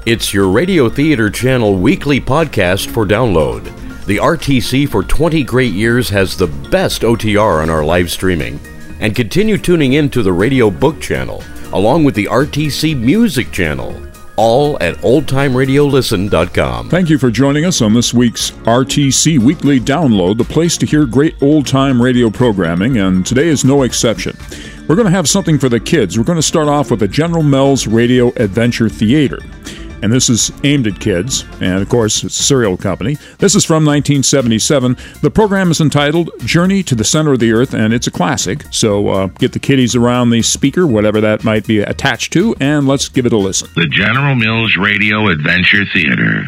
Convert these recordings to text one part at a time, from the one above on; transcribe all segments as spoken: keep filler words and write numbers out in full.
It's your Radio Theater Channel weekly podcast for download. The R T C for twenty great years has the best O T R on our live streaming. And continue tuning in to the Radio Book Channel, along with the R T C Music Channel, all at old time radio listen dot com. Thank you for joining us on this week's R T C Weekly Download, the place to hear great old-time radio programming, and today is no exception. We're going to have something for the kids. We're going to start off with the General Mills Radio Adventure Theater. And this is aimed at kids, and of course, it's a cereal company. This is from nineteen seventy-seven. The program is entitled Journey to the Center of the Earth, and it's a classic. So uh, get the kiddies around the speaker, whatever that might be attached to, and let's give it a listen. The General Mills Radio Adventure Theater.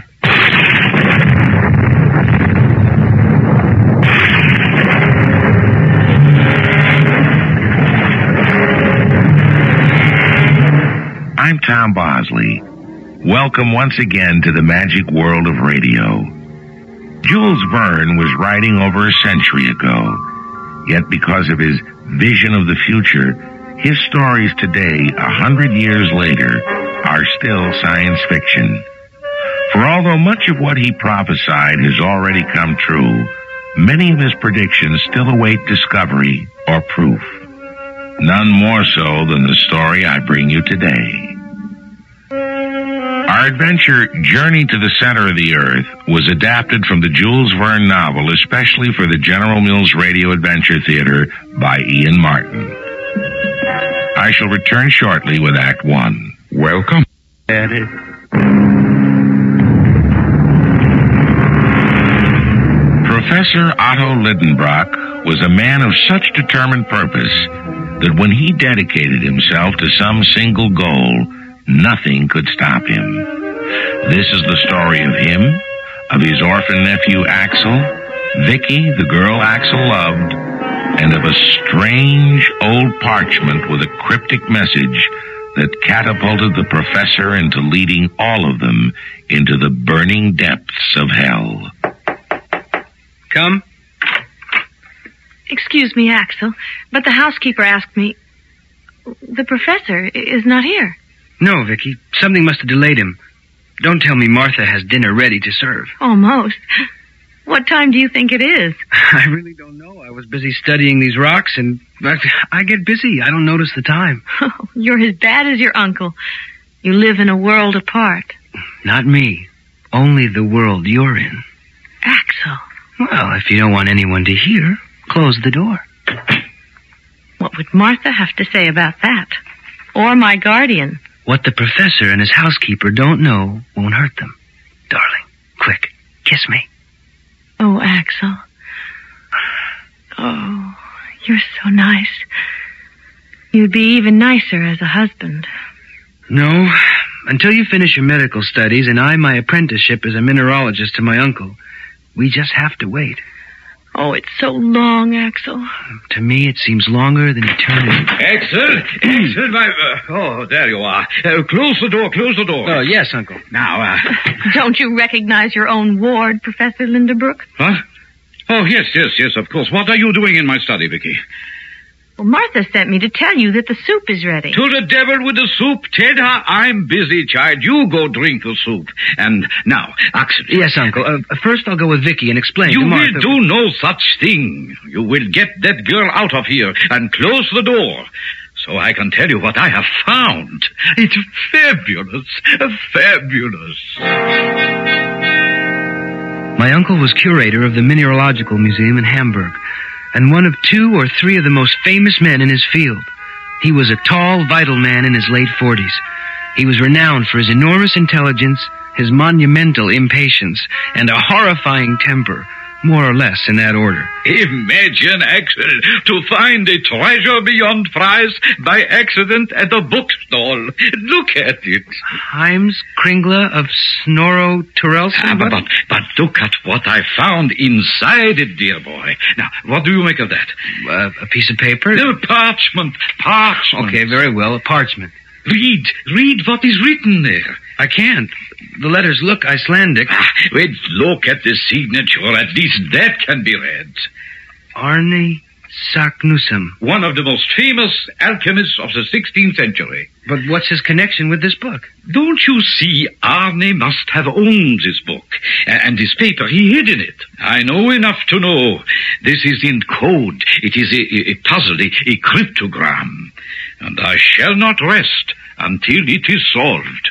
I'm Tom Bosley. Welcome once again to the magic world of radio. Jules Verne was writing over a century ago, yet because of his vision of the future, his stories today, a hundred years later, are still science fiction. For although much of what he prophesied has already come true, many of his predictions still await discovery or proof. None more so than the story I bring you today. Our adventure, Journey to the Center of the Earth, was adapted from the Jules Verne novel, especially for the General Mills Radio Adventure Theater by Ian Martin. I shall return shortly with Act One. Welcome, Eddie. Professor Otto Lidenbrock was a man of such determined purpose that when he dedicated himself to some single goal, nothing could stop him. This is the story of him, of his orphan nephew Axel, Vicky, the girl Axel loved, and of a strange old parchment with a cryptic message that catapulted the professor into leading all of them into the burning depths of hell. Come. Excuse me, Axel, but the housekeeper asked me... The professor is not here. No, Vicky. Something must have delayed him. Don't tell me Martha has dinner ready to serve. Almost. What time do you think it is? I really don't know. I was busy studying these rocks, and I get busy. I don't notice the time. Oh, you're as bad as your uncle. You live in a world apart. Not me. Only the world you're in. Axel. Well, if you don't want anyone to hear, close the door. What would Martha have to say about that? Or my guardian? What the professor and his housekeeper don't know won't hurt them. Darling, quick, kiss me. Oh, Axel. Oh, you're so nice. You'd be even nicer as a husband. No, until you finish your medical studies and I my apprenticeship as a mineralogist to my uncle, we just have to wait. Oh, it's so long, Axel. To me, it seems longer than eternity. Axel! Axel, my... Uh, oh, there you are. Uh, close the door, close the door. Oh, yes, Uncle. Now, uh... Don't you recognize your own ward, Professor Lindenbrook? Huh? Oh, yes, yes, yes, of course. What are you doing in my study, Vicky? Well, Martha sent me to tell you that the soup is ready. To the devil with the soup. Tell her I'm busy, child. You go drink the soup. And now, Axel. Yes, Uncle. Uh, first I'll go with Vicky and explain you to Martha. You will do no such thing. You will get that girl out of here and close the door. So I can tell you what I have found. It's fabulous. Fabulous. My uncle was curator of the Mineralogical Museum in Hamburg, and one of two or three of the most famous men in his field. He was a tall, vital man in his late forties. He was renowned for his enormous intelligence, his monumental impatience, and a horrifying temper, more or less in that order. Imagine, Axel, to find a treasure beyond price by accident at a bookstall. Look at it. Heims Kringla of Snorro Turelson? Ah, but, but, but look at what I found inside it, dear boy. Now, what do you make of that? Uh, a piece of paper? No, parchment. Parchment. Okay, very well, a parchment. Read. Read what is written there. I can't. The letters look Icelandic. Ah, wait, look at the signature. At least that can be read. Arne Saknussemm. One of the most famous alchemists of the sixteenth century. But what's his connection with this book? Don't you see, Arne must have owned this book, and this paper he hid in it. I know enough to know this is in code. It is a, a puzzle, a, a cryptogram, and I shall not rest until it is solved.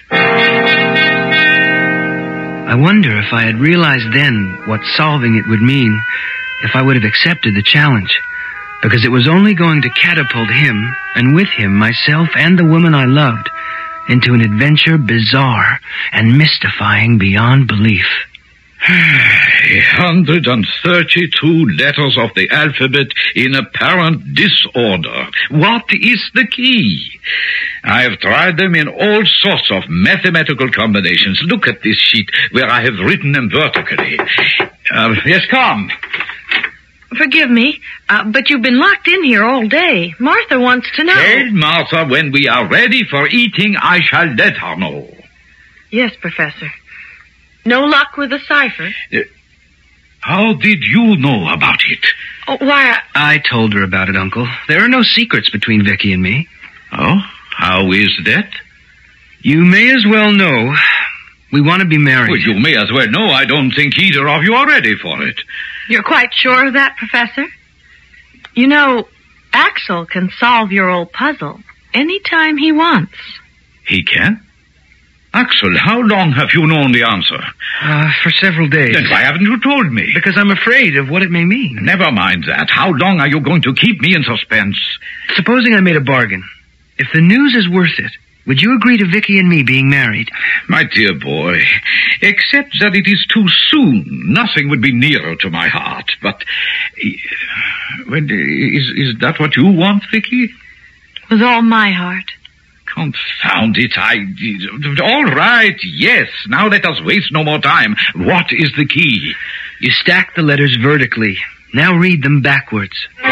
I wonder if I had realized then what solving it would mean, if I would have accepted the challenge, because it was only going to catapult him, and with him myself and the woman I loved, into an adventure bizarre and mystifying beyond belief. one hundred thirty-two letters of the alphabet in apparent disorder. What is the key? I have tried them in all sorts of mathematical combinations. Look at this sheet where I have written them vertically. Uh, yes, come. Forgive me, uh, but you've been locked in here all day. Martha wants to know. Tell Martha when we are ready for eating, I shall let her know. Yes, Professor. No luck with the cipher? Uh, how did you know about it? Oh, why, I... I told her about it, Uncle. There are no secrets between Vicky and me. Oh, how is that? You may as well know. We want to be married. Well, you may as well know I don't think either of you are ready for it. You're quite sure of that, Professor? You know, Axel can solve your old puzzle any time he wants. He can? Axel, how long have you known the answer? Uh, for several days. Then why haven't you told me? Because I'm afraid of what it may mean. Never mind that. How long are you going to keep me in suspense? Supposing I made a bargain. If the news is worth it, would you agree to Vicky and me being married? My dear boy, except that it is too soon, nothing would be nearer to my heart. But, well, is, is that what you want, Vicky? With all my heart. Confound it, I... All right, yes. Now let us waste no more time. What is the key? You stack the letters vertically. Now read them backwards.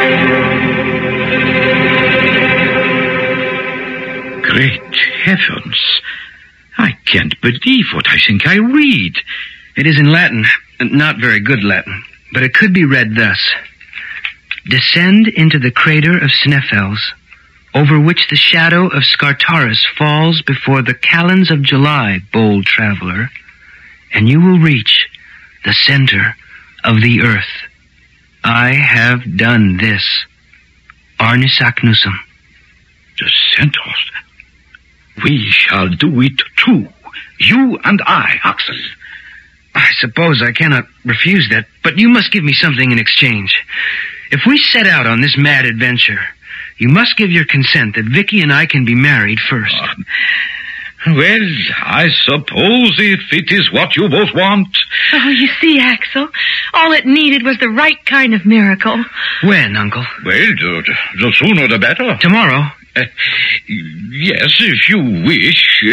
Great heavens. I can't believe what I think I read. It is in Latin, not very good Latin, but it could be read thus. Descend into the crater of Sneffels, over which the shadow of Scartaris falls before the calends of July, bold traveler, and you will reach the center of the earth. I have done this. Arne Saknussemm. The center? We shall do it too. You and I, Axel. I suppose I cannot refuse that, but you must give me something in exchange. If we set out on this mad adventure, you must give your consent that Vicky and I can be married first. Uh, well, I suppose if it is what you both want. Oh, you see, Axel, all it needed was the right kind of miracle. When, Uncle? Well, the, the sooner the better. Tomorrow? Uh, yes, if you wish.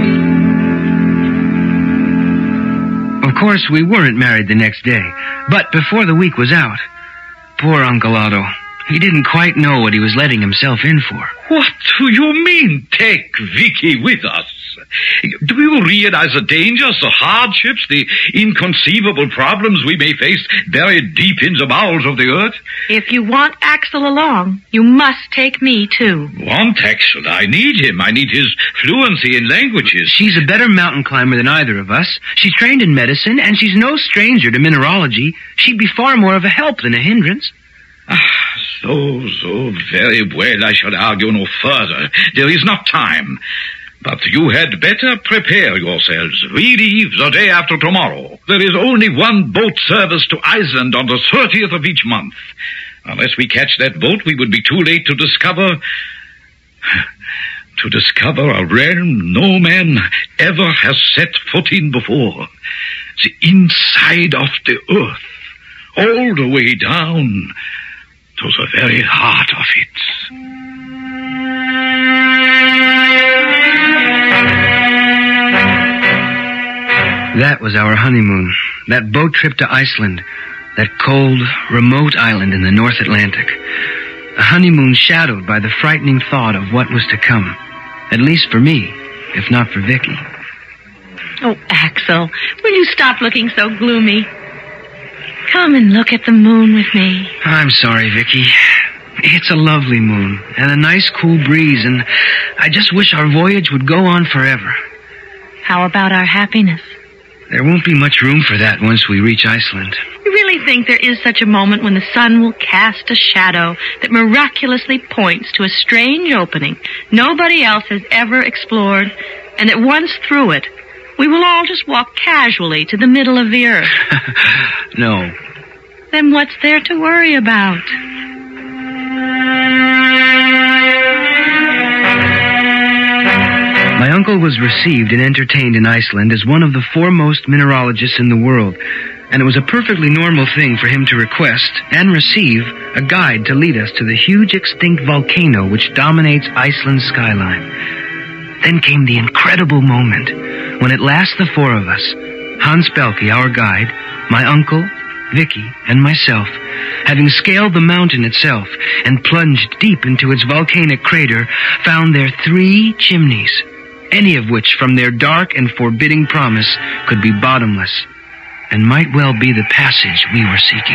Of course, we weren't married the next day, but before the week was out, poor Uncle Otto, he didn't quite know what he was letting himself in for. What do you mean, take Vicky with us? Do you realize the dangers, the hardships, the inconceivable problems we may face buried deep in the bowels of the earth? If you want Axel along, you must take me, too. Want Axel? I need him. I need his fluency in languages. She's a better mountain climber than either of us. She's trained in medicine, and she's no stranger to mineralogy. She'd be far more of a help than a hindrance. Ah, so, so very well. I shall argue no further. There is not time. But you had better prepare yourselves. We leave the day after tomorrow. There is only one boat service to Iceland on the thirtieth of each month. Unless we catch that boat, we would be too late to discover... to discover a realm no man ever has set foot in before. The inside of the earth. All the way down to the very heart of it. That was our honeymoon. That boat trip to Iceland. That cold, remote island in the North Atlantic. A honeymoon shadowed by the frightening thought of what was to come. At least for me, if not for Vicky. Oh, Axel, will you stop looking so gloomy? Come and look at the moon with me. I'm sorry, Vicky. It's a lovely moon, and a nice cool breeze, and I just wish our voyage would go on forever. How about our happiness? There won't be much room for that once we reach Iceland. You really think there is such a moment when the sun will cast a shadow that miraculously points to a strange opening nobody else has ever explored, and that once through it, we will all just walk casually to the middle of the earth? No. Then what's there to worry about? My uncle was received and entertained in Iceland as one of the foremost mineralogists in the world, and it was a perfectly normal thing for him to request and receive a guide to lead us to the huge extinct volcano which dominates Iceland's skyline. Then came the incredible moment when at last the four of us, Hans Belke, our guide, my uncle, Vicky, and myself, having scaled the mountain itself and plunged deep into its volcanic crater, found there three chimneys, any of which from their dark and forbidding promise could be bottomless, and might well be the passage we were seeking.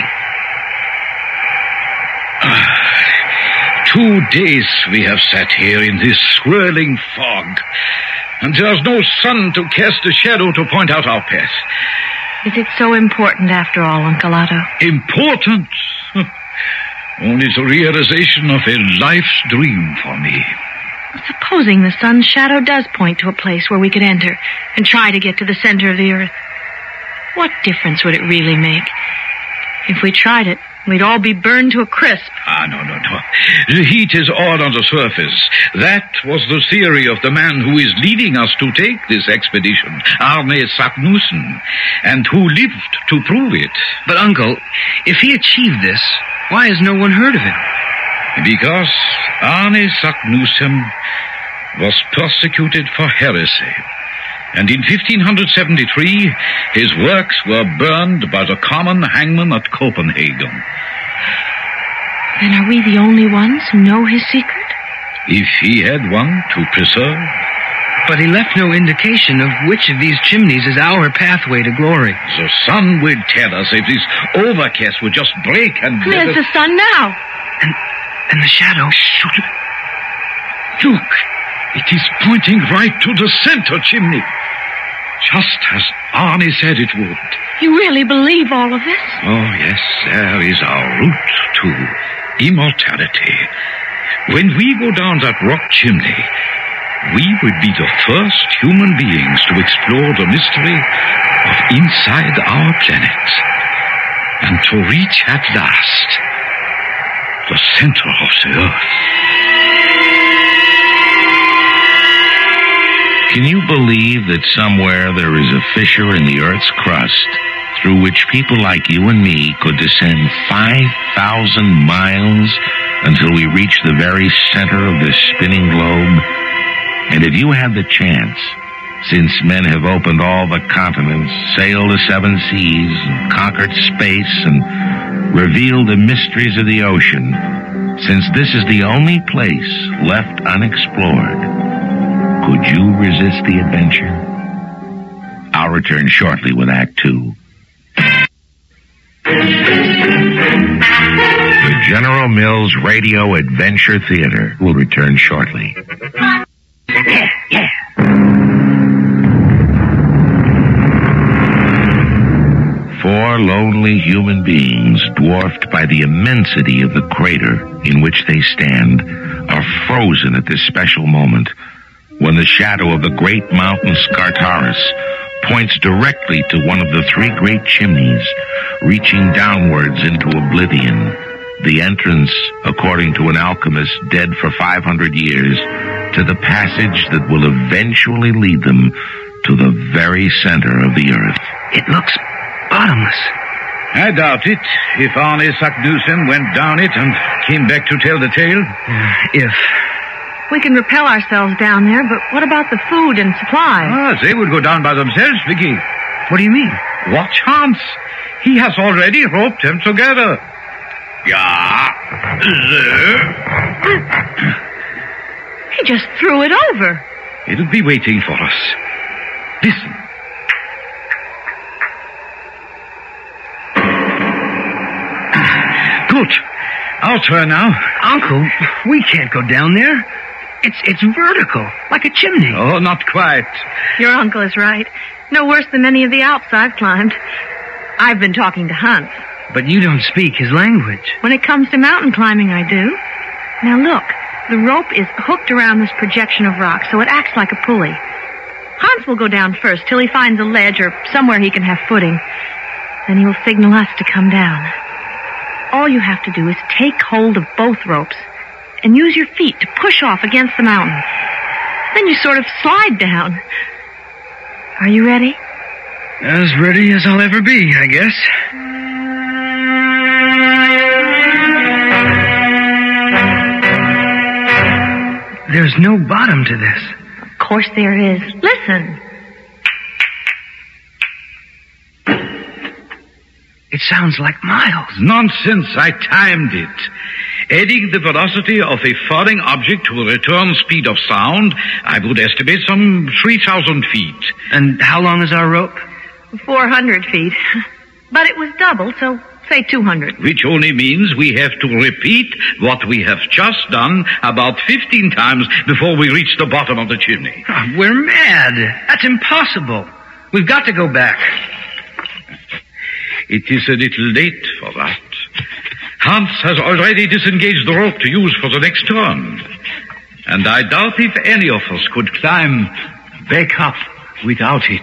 Ah, two days we have sat here in this swirling fog, and there's no sun to cast a shadow to point out our path. Is it so important after all, Uncle Otto? Important? Only the realization of a life's dream for me. Supposing the sun's shadow does point to a place where we could enter and try to get to the center of the earth, what difference would it really make? If we tried it, we'd all be burned to a crisp. Ah, no, no, no. The heat is all on the surface. That was the theory of the man who is leading us to take this expedition, Arne Saknussemm, and who lived to prove it. But, Uncle, if he achieved this, why has no one heard of him? Because Arne Saknussemm was persecuted for heresy. And in fifteen seventy-three, his works were burned by the common hangman at Copenhagen. Then are we the only ones who know his secret? If he had one to preserve. But he left no indication of which of these chimneys is our pathway to glory. The sun will tell us if this overcast would just break and... There's the sun now. And, and the shadow. Shoot. Look, it is pointing right to the center chimney. Just as Arne said it would. You really believe all of this? Oh, yes, there is our route to immortality. When we go down that rock chimney, we will be the first human beings to explore the mystery of inside our planet, and to reach at last the center of the earth. Can you believe that somewhere there is a fissure in the Earth's crust through which people like you and me could descend five thousand miles until we reach the very center of this spinning globe? And if you had the chance, since men have opened all the continents, sailed the seven seas, conquered space, and revealed the mysteries of the ocean, since this is the only place left unexplored, could you resist the adventure? I'll return shortly with Act Two. The General Mills Radio Adventure Theater will return shortly. Yeah, yeah. Four lonely human beings, dwarfed by the immensity of the crater in which they stand, are frozen at this special moment when the shadow of the great mountain Scartaris points directly to one of the three great chimneys, reaching downwards into oblivion, the entrance, according to an alchemist dead for five hundred years, to the passage that will eventually lead them to the very center of the earth. It looks bottomless. I doubt it, if Arne Saknussemm went down it and came back to tell the tale. Uh, if... We can repel ourselves down there, but what about the food and supplies? Ah, they would go down by themselves, Vicky. What do you mean? Watch Hans. He has already roped them together. Yeah. He just threw it over. It'll be waiting for us. Listen. Good. I'll turn now. Uncle, we can't go down there. It's it's vertical, like a chimney. Oh, not quite. Your uncle is right. No worse than any of the Alps I've climbed. I've been talking to Hans. But you don't speak his language. When it comes to mountain climbing, I do. Now look, the rope is hooked around this projection of rock, so it acts like a pulley. Hans will go down first till he finds a ledge or somewhere he can have footing. Then he will signal us to come down. All you have to do is take hold of both ropes and use your feet to push off against the mountain. Then you sort of slide down. Are you ready? As ready as I'll ever be, I guess. There's no bottom to this. Of course there is. Listen. It sounds like miles. Nonsense, I timed it. Adding the velocity of a falling object to a return speed of sound, I would estimate some three thousand feet. And how long is our rope? four hundred feet. But it was doubled, so say two hundred. Which only means we have to repeat what we have just done about fifteen times before we reach the bottom of the chimney. Oh, we're mad. That's impossible. We've got to go back. It is a little late for that. Hans has already disengaged the rope to use for the next turn. And I doubt if any of us could climb back up without it.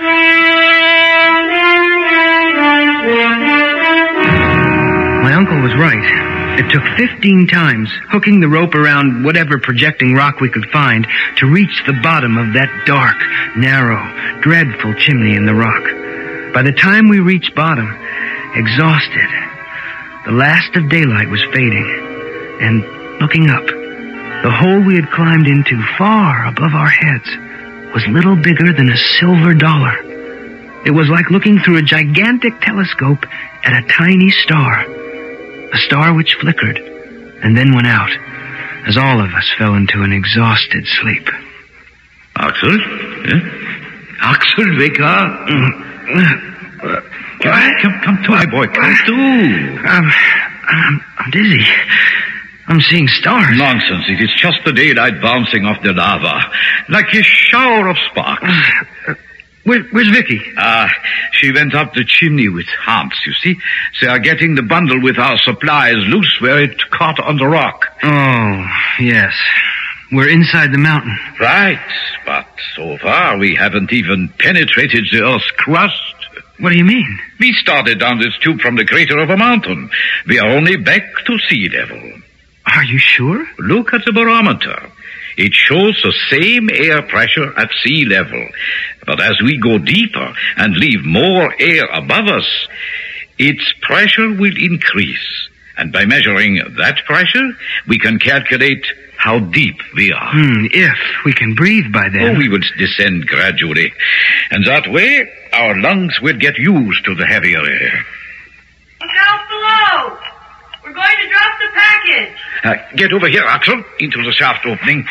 My uncle was right. It took fifteen times, hooking the rope around whatever projecting rock we could find, to reach the bottom of that dark, narrow, dreadful chimney in the rock. By the time we reached bottom, exhausted, the last of daylight was fading, and looking up, the hole we had climbed into far above our heads was little bigger than a silver dollar. It was like looking through a gigantic telescope at a tiny star, a star which flickered and then went out as all of us fell into an exhausted sleep. Axel? Eh? Axel, wake up. Mm. Uh, come, come to, my boy, come to. I'm, I'm, I'm dizzy. I'm seeing stars. Nonsense. It is just the daylight bouncing off the lava, like a shower of sparks. Uh, where, where's Vicky? Ah, uh, she went up the chimney with Hans, you see. They are getting the bundle with our supplies loose where it caught on the rock. Oh, yes. We're inside the mountain. Right, but so far we haven't even penetrated the Earth's crust. What do you mean? We started down this tube from the crater of a mountain. We are only back to sea level. Are you sure? Look at the barometer. It shows the same air pressure at sea level. But as we go deeper and leave more air above us, its pressure will increase. And by measuring that pressure, we can calculate how deep we are. Hmm, if we can breathe by then. Oh, we will descend gradually. And that way, our lungs will get used to the heavier air. Look out below! We're going to drop the package. Uh, get over here, Axel, into the shaft opening.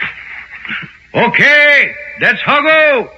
Okay, let's huggo.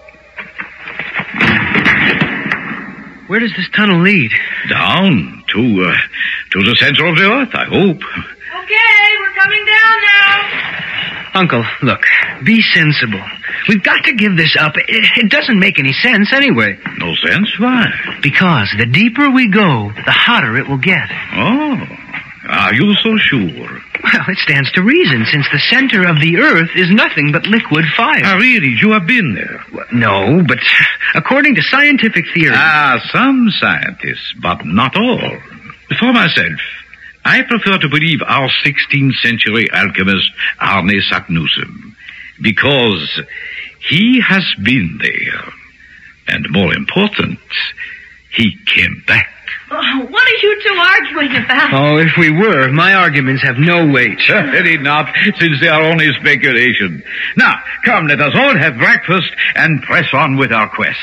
Where does this tunnel lead? Down to uh, to the center of the earth, I hope. Okay, we're coming down now. Uncle, look, be sensible. We've got to give this up. It, it doesn't make any sense anyway. No sense? Why? Because the deeper we go, the hotter it will get. Oh, are you so sure? Well, it stands to reason, since the center of the earth is nothing but liquid fire. Ah, really? You have been there? Well, no, but according to scientific theory... Ah, some scientists, but not all. For myself, I prefer to believe our sixteenth century alchemist Arne Saknussemm, because he has been there. And more important, he came back. Oh, what are you two arguing about? Oh, if we were, my arguments have no weight. Certainly not, since they are only speculation. Now, come, let us all have breakfast and press on with our quest.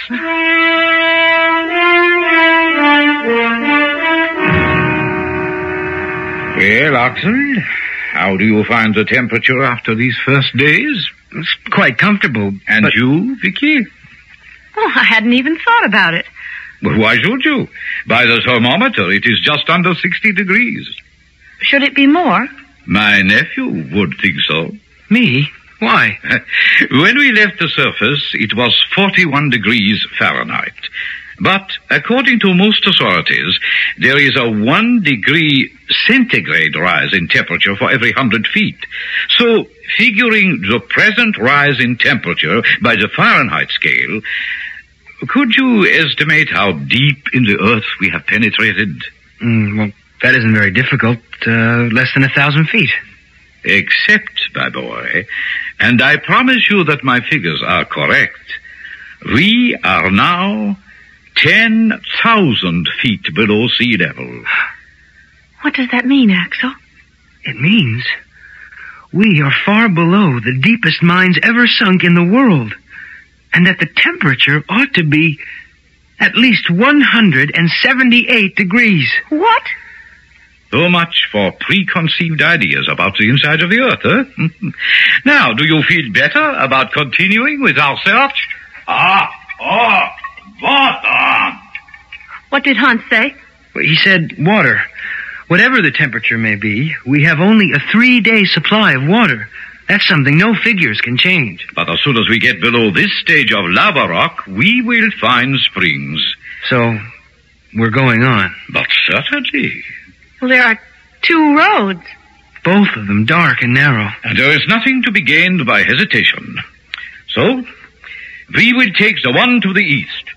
Well, Axel, how do you find the temperature after these first days? It's quite comfortable. And but... you, Vicky? Oh, I hadn't even thought about it. Well, why should you? By the thermometer, it is just under sixty degrees. Should it be more? My nephew would think so. Me? Why? When we left the surface, it was forty-one degrees Fahrenheit. But according to most authorities, there is a one degree centigrade rise in temperature for every hundred feet. So, figuring the present rise in temperature by the Fahrenheit scale, could you estimate how deep in the earth we have penetrated? Mm, well, that isn't very difficult. Uh, less than a thousand feet. Except, my boy, and I promise you that my figures are correct, we are now ten thousand feet below sea level. What does that mean, Axel? It means we are far below the deepest mines ever sunk in the world, and that the temperature ought to be at least one hundred seventy-eight degrees. What? So much for preconceived ideas about the inside of the earth, huh? Now, do you feel better about continuing with our search? Ah, oh, water! What did Hans say? He said water. Whatever the temperature may be, we have only a three-day supply of water. That's something no figures can change. But as soon as we get below this stage of lava rock, we will find springs. So, we're going on. But certainly. Well, there are two roads. Both of them dark and narrow. And there is nothing to be gained by hesitation. So, we will take the one to the east.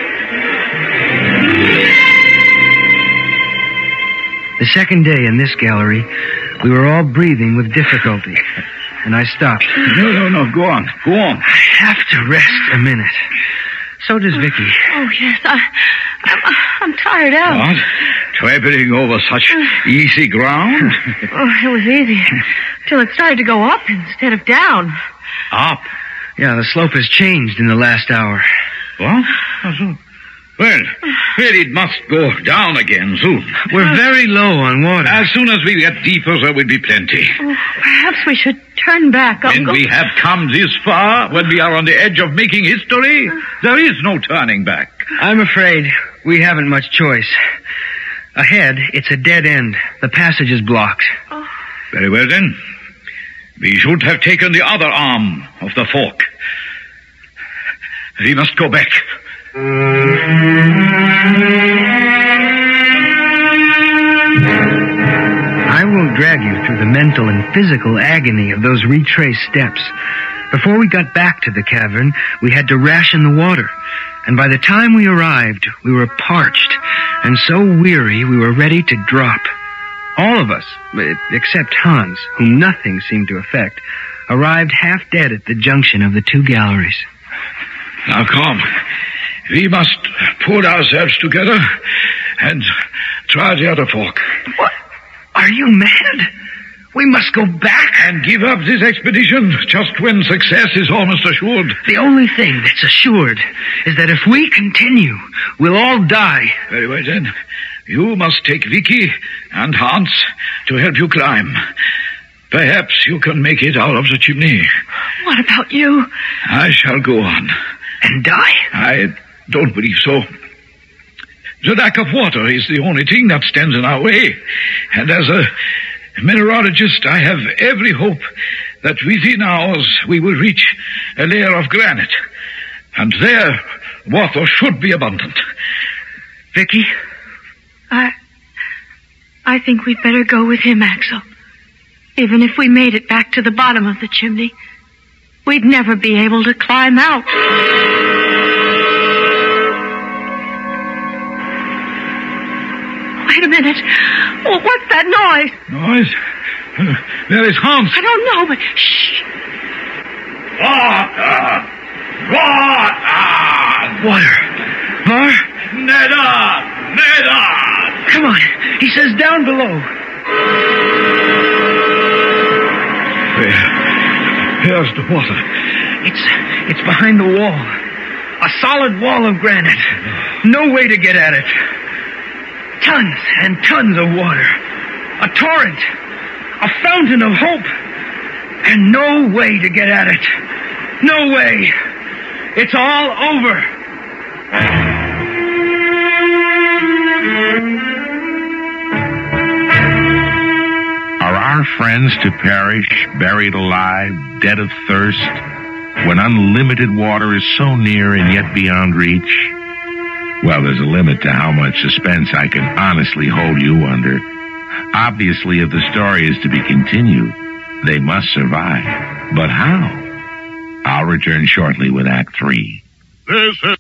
The second day in this gallery, we were all breathing with difficulty. And I stopped. No, no, no, go on, go on. I have to rest a minute. So does Vicky. Oh, yes, I, I'm, I'm tired out. What? Trampling over such easy ground? Oh, it was easy. Till it started to go up instead of down. Up? Yeah, the slope has changed in the last hour. What? Well, well, it must go down again soon. We're very low on water. As soon as we get deeper, there will be plenty. Oh, perhaps we should turn back, When Uncle. we have come this far, when we are on the edge of making history, there is no turning back. I'm afraid we haven't much choice. Ahead, it's a dead end. The passage is blocked. Oh. Very well, then. We should have taken the other arm of the fork. We must go back. I won't drag you through the mental and physical agony of those retraced steps. Before we got back to the cavern, we had to ration the water. And by the time we arrived, we were parched and so weary we were ready to drop. All of us, except Hans, whom nothing seemed to affect, arrived half dead at the junction of the two galleries. Now, come. We must pull ourselves together and try the other fork. What? Are you mad? We must go back. And give up this expedition just when success is almost assured. The only thing that's assured is that if we continue, we'll all die. Very well, then. You must take Vicky and Hans to help you climb. Perhaps you can make it out of the chimney. What about you? I shall go on. And die? I don't believe so. The lack of water is the only thing that stands in our way. And as a mineralogist, I have every hope that within hours we will reach a layer of granite. And there, water should be abundant. Vicky? I... I think we'd better go with him, Axel. Even if we made it back to the bottom of the chimney, we'd never be able to climb out. Wait a minute. Oh, what's that noise? Noise? Uh, there is Hans. I don't know, but shh. Water! Water! Water. Var? Nedda! Nedda! Come on. He says down below. There. Here's the water. It's it's behind the wall. A solid wall of granite. No way to get at it. Tons and tons of water. A torrent. A fountain of hope. And no way to get at it. No way. It's all over. our friends to perish, buried alive, dead of thirst, when unlimited water is so near and yet beyond reach? Well, there's a limit to how much suspense I can honestly hold you under. Obviously, if the story is to be continued, they must survive. But how? I'll return shortly with Act Three. This is...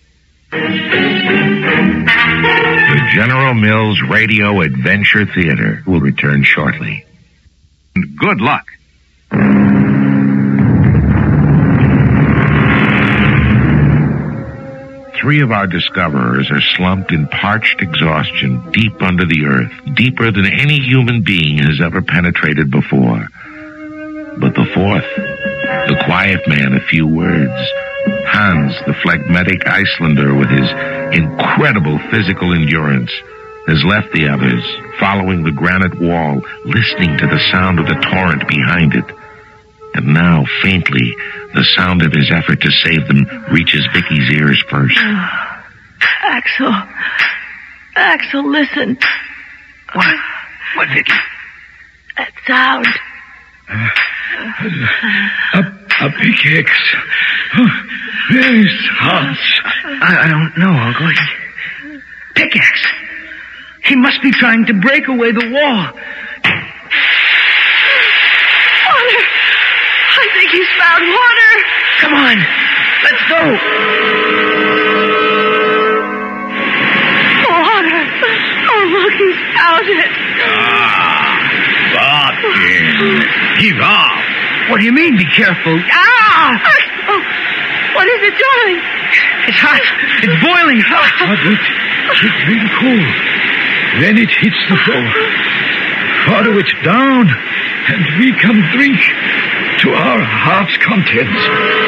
The General Mills Radio Adventure Theater will return shortly. Good luck. Three of our discoverers are slumped in parched exhaustion deep under the earth, deeper than any human being has ever penetrated before. But the fourth, the quiet man of few words, Hans, the phlegmatic Icelander with his incredible physical endurance, has left the others, following the granite wall, listening to the sound of the torrent behind it. And now, faintly, the sound of his effort to save them reaches Vicky's ears first. Oh, Axel. Axel, listen. What? What, Vicky? That sound. Uh, a, a pickaxe. Oh, where is Hans? I, I don't know, Uncle. He, pickaxe. He must be trying to break away the wall. Water. I think he's found water. Come on. Let's go. Water. Oh, look, he's found it. Ah, Barton. Heave off. What do you mean, be careful? Ah! Oh, what is it doing? It's hot. It's boiling hot. But it, it's really cool. Then it hits the floor. Follow it down, and we can drink to our heart's contents.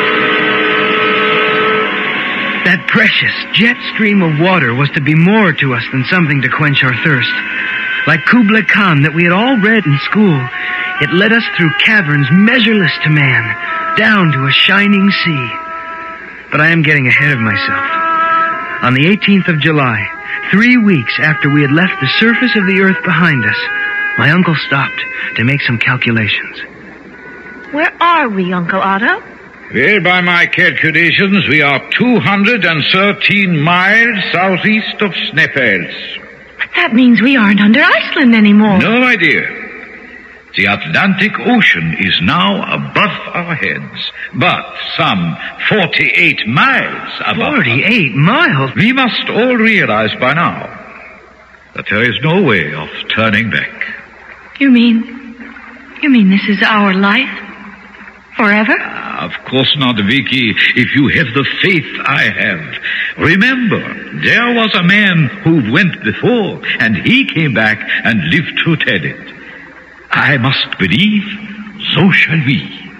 That precious jet stream of water was to be more to us than something to quench our thirst. Like Kubla Khan that we had all read in school, it led us through caverns measureless to man, down to a shining sea. But I am getting ahead of myself. On the eighteenth of July, three weeks after we had left the surface of the earth behind us, my uncle stopped to make some calculations. Where are we, Uncle Otto? Well, by my calculations, we are two hundred thirteen miles southeast of Sneffels. But that means we aren't under Iceland anymore. No, my dear. The Atlantic Ocean is now above our heads, but some forty-eight miles above. Forty-eight miles? We must all realize by now that there is no way of turning back. You mean, you mean this is our life? Forever? Uh, of course not, Vicky, if you have the faith I have. Remember, there was a man who went before, and he came back and lived to tell it. I must believe, so shall we.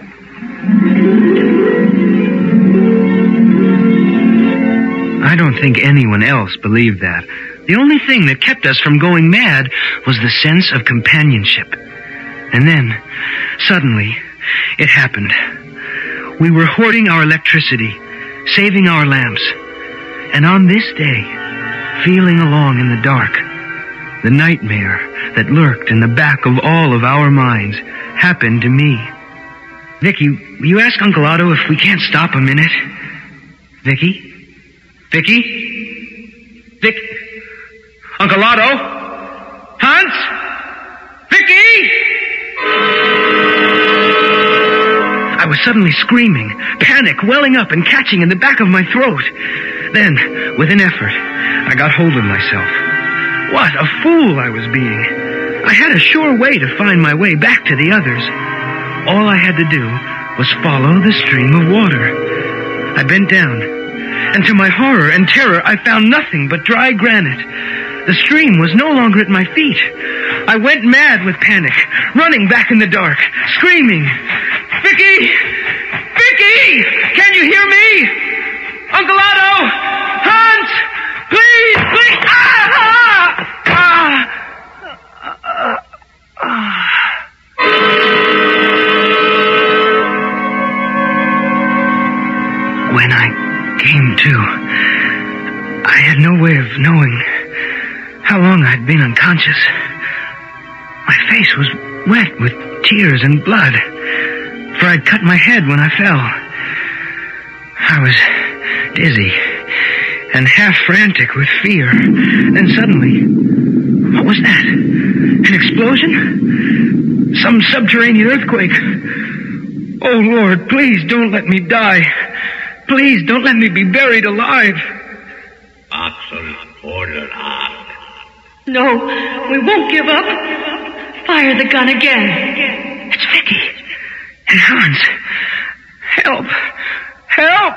I don't think anyone else believed that. The only thing that kept us from going mad was the sense of companionship. And then, suddenly, it happened. We were hoarding our electricity, saving our lamps. And on this day, feeling along in the dark, the nightmare that lurked in the back of all of our minds happened to me. Vicky, will you ask Uncle Otto if we can't stop a minute? Vicky? Vicky? Vic... Uncle Otto? Hans? Vicky? I was suddenly screaming, panic welling up and catching in the back of my throat. Then, with an effort, I got hold of myself. What a fool I was being. I had a sure way to find my way back to the others. All I had to do was follow the stream of water. I bent down, and to my horror and terror, I found nothing but dry granite. The stream was no longer at my feet. I went mad with panic, running back in the dark, screaming, Vicky! Vicky! Can you hear me? Uncle Otto! Hans! Please! Please! Ah! Ah! Ah! Ah! When I came to, I had no way of knowing how long I'd been unconscious. My face was wet with tears and blood, for I'd cut my head when I fell. I was dizzy and half frantic with fear. Then suddenly, what was that? An explosion? Some subterranean earthquake? Oh, Lord, please don't let me die. Please don't let me be buried alive. Axel ordered armed. No, we won't give up. Fire the gun again. It's Vicky. And Hans. Help. Help!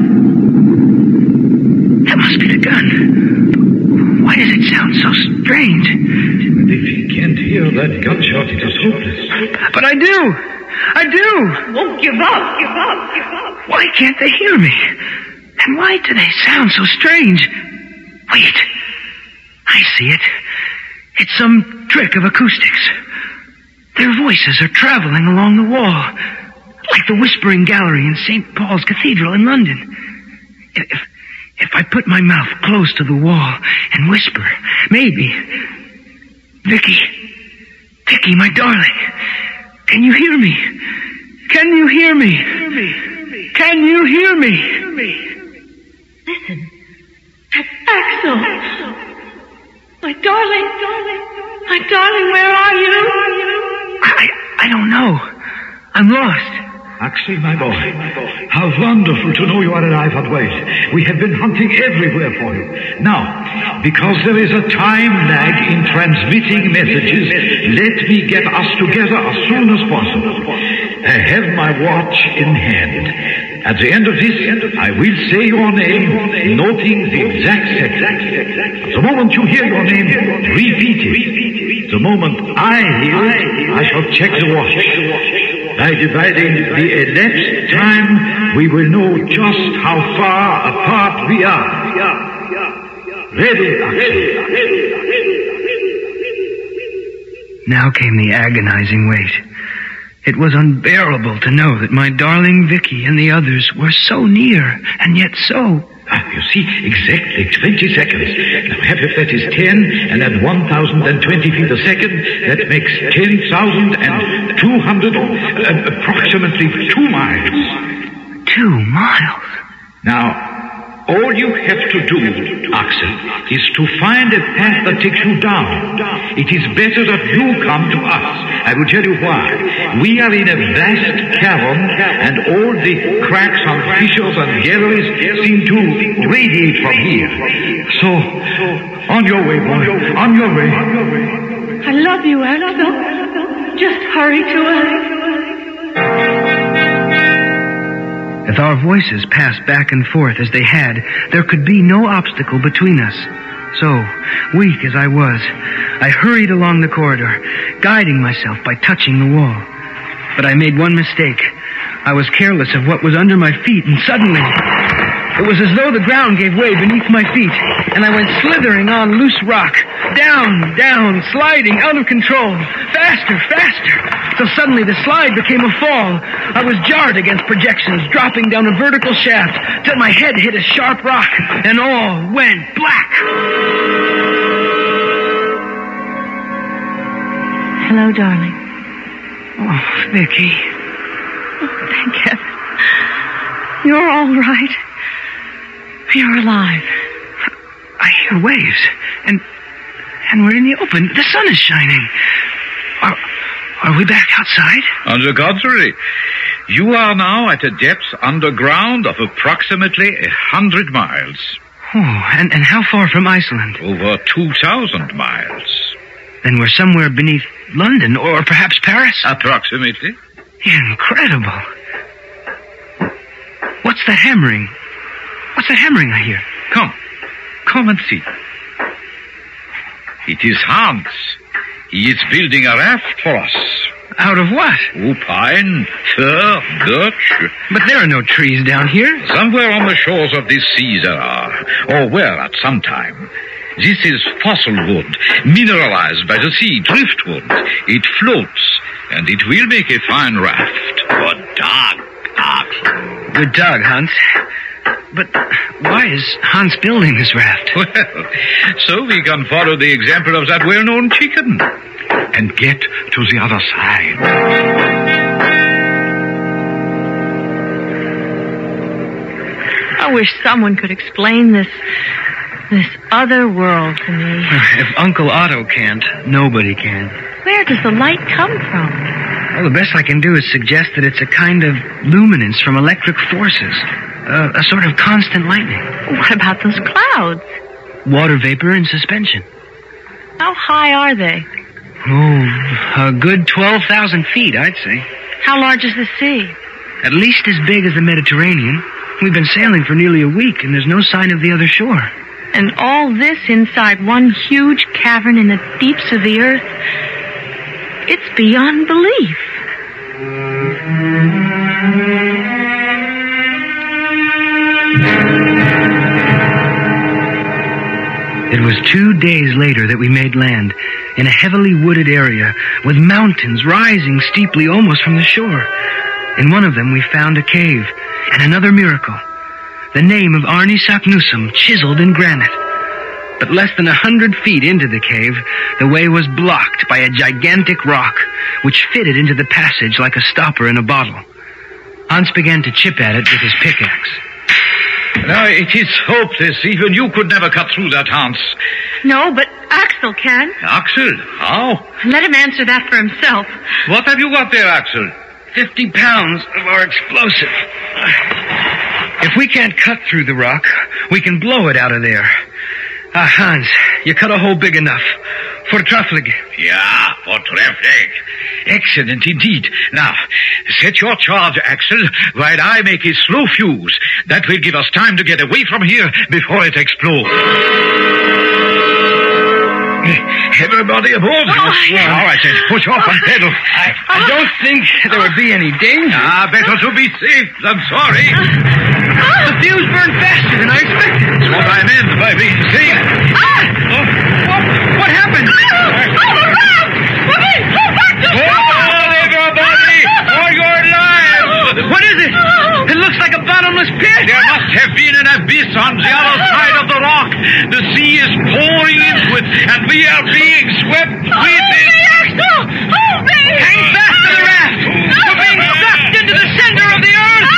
That must be the gun. Why does it sound so strange? If he can't hear that gunshot, it is hopeless. But I do. I do. Won't give up. Give up. Give up. Why can't they hear me? And why do they sound so strange? Wait. I see it. It's some trick of acoustics. Their voices are traveling along the wall, like the Whispering Gallery in Saint Paul's Cathedral in London. If, if I put my mouth close to the wall and whisper, maybe... Vicky, Vicky, my darling, can you hear me? Can you hear me? Can you hear me? Listen. That's Axel. My darling, darling, my darling, where are you? I, I don't know. I'm lost. Axel, my boy, how wonderful to know you are alive and well. We have been hunting everywhere for you. Now, because there is a time lag in transmitting messages, let me get us together as soon as possible. I have my watch in hand. At the end of this, I will say your name, noting the exact second. The moment you hear your name, repeat it. The moment I hear it, I shall check the watch. By dividing the elapsed time, we will know just how far apart we are. Ready, Axel. Now came the agonizing wait. It was unbearable to know that my darling Vicky and the others were so near, and yet so... Ah, you see, exactly twenty seconds. Now, half of that is ten, and at one thousand twenty feet a second, that makes ten thousand two hundred, or uh, approximately two miles. Two miles? Now, all you have to do, Axel, is to find a path that takes you down. It is better that you come to us. I will tell you why. We are in a vast cavern, and all the cracks and fissures and galleries seem to radiate from here. So, on your way, boy. On your way. I love you, Axel. Just hurry to us. If our voices passed back and forth as they had, there could be no obstacle between us. So, weak as I was, I hurried along the corridor, guiding myself by touching the wall. But I made one mistake. I was careless of what was under my feet, and suddenly... It was as though the ground gave way beneath my feet, and I went slithering on loose rock, down, down, sliding, out of control, faster, faster, till suddenly the slide became a fall. I was jarred against projections, dropping down a vertical shaft, till my head hit a sharp rock, and all went black. Hello, darling. Oh, Vicky. Oh, thank heaven. You're all right. You're alive. I hear waves, and and we're in the open. The sun is shining. Are, are we back outside? On the contrary, you are now at a depth underground of approximately a hundred miles. Oh, and, and how far from Iceland? Over two thousand miles. Then we're somewhere beneath London, or perhaps Paris? Approximately. Incredible. What's that hammering? What's that hammering I hear? Come. Come and see. It is Hans. He is building a raft for us. Out of what? Oh, pine, fir, birch. But there are no trees down here. Somewhere on the shores of this sea there are, or were at some time. This is fossil wood, mineralized by the sea, driftwood. It floats, and it will make a fine raft. Good dog, Axel. Good dog, Hans. But why is Hans building this raft? Well, so we can follow the example of that well-known chicken and get to the other side. I wish someone could explain this, this other world to me. If Uncle Otto can't, nobody can. Where does the light come from? Well, the best I can do is suggest that it's a kind of luminance from electric forces. Uh, a sort of constant lightning. What about those clouds? Water vapor in suspension. How high are they? Oh, a good twelve thousand feet, I'd say. How large is the sea? At least as big as the Mediterranean. We've been sailing for nearly a week, and there's no sign of the other shore. And all this inside one huge cavern in the deeps of the earth. It's beyond belief. It was two days later that we made land in a heavily wooded area with mountains rising steeply almost from the shore. In one of them we found a cave and another miracle. The name of Arne Saknussemm chiseled in granite. But less than a hundred feet into the cave, the way was blocked by a gigantic rock, which fitted into the passage like a stopper in a bottle. Hans began to chip at it with his pickaxe. Now, it is hopeless. Even you could never cut through that, Hans. No, but Axel can. Axel? How? Let him answer that for himself. What have you got there, Axel? Fifty pounds of our explosive. If we can't cut through the rock, we can blow it out of there. Ah, Hans, you cut a hole big enough. For Traflig. Yeah, for Traflig. Excellent indeed. Now, set your charge, Axel, while I make a slow fuse. That will give us time to get away from here before it explodes. Everybody aboard. Oh, yeah. All right, then, push off and pedal. I, I don't think there would be any danger. Ah, better to be safe than sorry. The fuse burned faster than I expected. That's what I meant by being safe. Ah! Oh, what, what happened? Oh, the raft! We're being pulled back to shore! Hold on, everybody, for your lives! What is it? It looks like a bottomless pit. There must have been an abyss on the other side of the rock. The sea is pouring into it, and we are being swept with it. Axel! Hold me! Hang fast to the raft. We're being sucked into the center of the earth.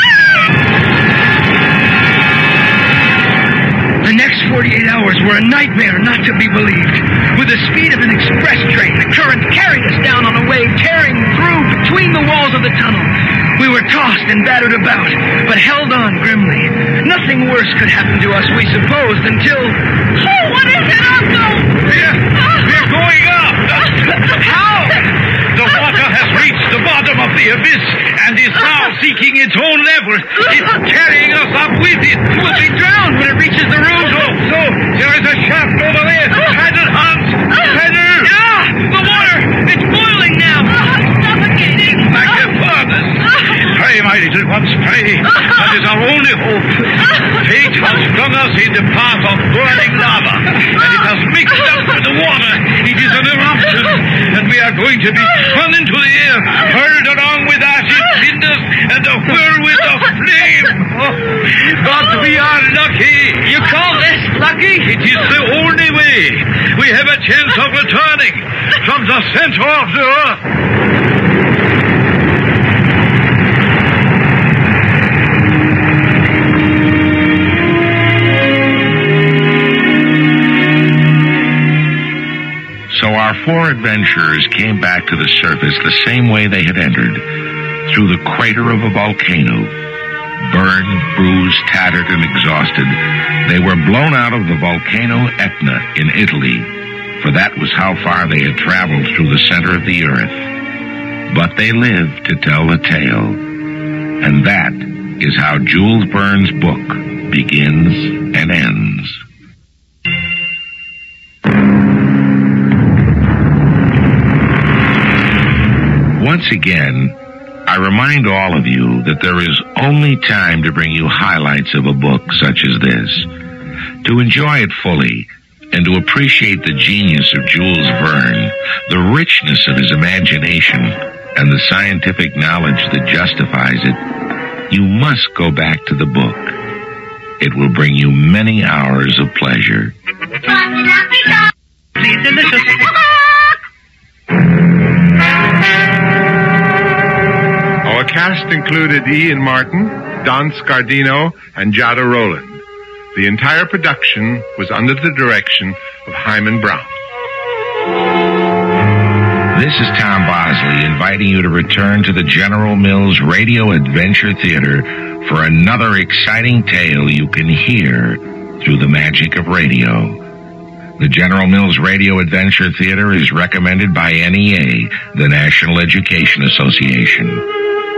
The next forty-eight hours were a nightmare not to be believed. With the speed of an express train, the current carried us down on a wave, tearing through between the walls of the tunnel. We were tossed and battered about, but held on grimly. Nothing worse could happen to us, we supposed, until... Oh, what is it, Uncle? We're, we're going up. How? The water has reached the bottom of the abyss and is now seeking its own level. It's carrying us up with it. We'll be drowned when it reaches the roof. So, so, there is a shaft over there. Paddle, Hans. Paddle. Ah, the water! It's boiling now. Suffocating. Like a furnace. Pray, my little ones, pray. That is our only hope. Fate has flung us in the path of burning lava, and it has mixed up with the water. It is an eruption, and we are going to be spun into the air, hurled along with ashes, cinders, and a whirlwind of flame. Oh, but we are lucky. You call this lucky? It is the only way. We have a chance of returning from the center of the earth. So our four adventurers came back to the surface the same way they had entered, through the crater of a volcano. Burned, bruised, tattered, and exhausted, they were blown out of the volcano Etna in Italy, for that was how far they had traveled through the center of the earth. But they lived to tell the tale, and that is how Jules Verne's book begins and ends. Once again, I remind all of you that there is only time to bring you highlights of a book such as this. To enjoy it fully and to appreciate the genius of Jules Verne, the richness of his imagination, and the scientific knowledge that justifies it, you must go back to the book. It will bring you many hours of pleasure. Please, delicious. Our cast included Ian Martin, Don Scardino, and Jada Rowland. The entire production was under the direction of Hyman Brown. This is Tom Bosley inviting you to return to the General Mills Radio Adventure Theater for another exciting tale you can hear through the magic of radio. The General Mills Radio Adventure Theater is recommended by N E A, the National Education Association.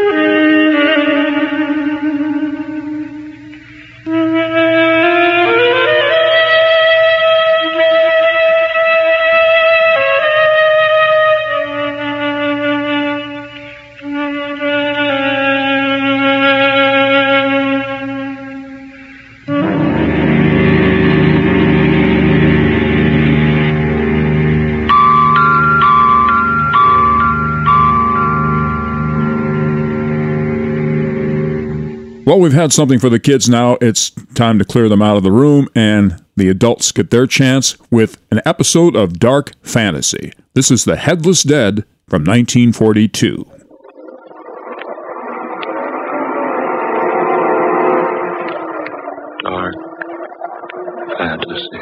Well, we've had something for the kids now. It's time to clear them out of the room, and the adults get their chance with an episode of Dark Fantasy. This is The Headless Dead from nineteen forty-two. Dark Fantasy.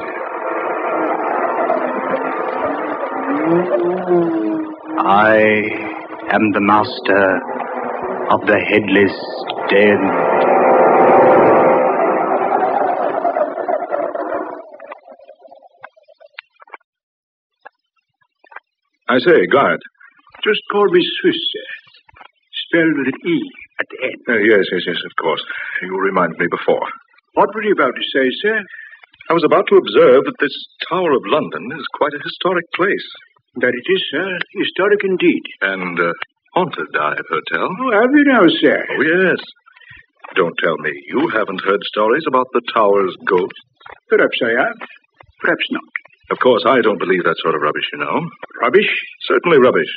I am the master of the Headless Dead. I say, guard. Just call me Swiss, sir. Spelled with an E at the end. Uh, yes, yes, yes, of course. You reminded me before. What were you about to say, sir? I was about to observe that this Tower of London is quite a historic place. That it is, sir. Historic indeed. And uh, haunted, I've heard tell. Oh, have you now, sir? Oh, yes. Don't tell me you haven't heard stories about the Tower's ghosts. Perhaps I have. Perhaps not. Of course, I don't believe that sort of rubbish, you know. Rubbish? Certainly rubbish.